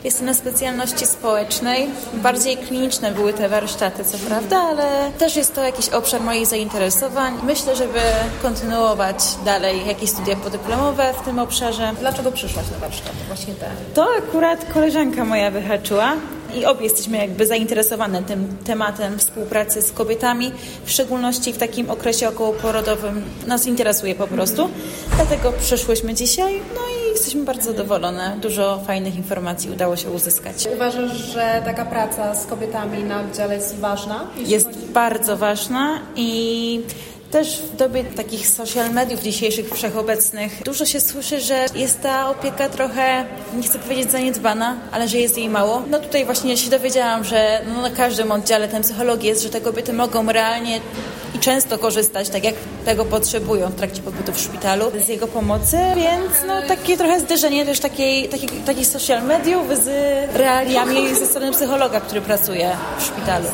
Jestem na specjalności społecznej. Bardziej kliniczne były te warsztaty, co prawda, ale też jest to jakiś obszar moich zainteresowań. Myślę, żeby kontynuować dalej jakieś studia podyplomowe w tym obszarze. Dlaczego przyszłaś na warsztaty? Właśnie te. To akurat koleżanka moja wyhaczyła i obie jesteśmy jakby zainteresowane tym tematem współpracy z kobietami, w szczególności w takim okresie okołoporodowym. Nas interesuje po prostu. Dlatego przyszłyśmy dzisiaj, no i jesteśmy bardzo zadowolone. Dużo fajnych informacji udało się uzyskać. Uważasz, że taka praca z kobietami na oddziale jest ważna? Jest bardzo ważna i też w dobie takich social mediów dzisiejszych wszechobecnych dużo się słyszy, że jest ta opieka trochę, nie chcę powiedzieć zaniedbana, ale że jest jej mało. No tutaj właśnie się dowiedziałam, że na każdym oddziale ten psychologii jest, że te kobiety mogą realnie i często korzystać, tak jak tego potrzebują w trakcie pobytu w szpitalu, z jego pomocy, więc no takie trochę zderzenie też takich social mediów z realiami ze strony psychologa, który pracuje w szpitalu.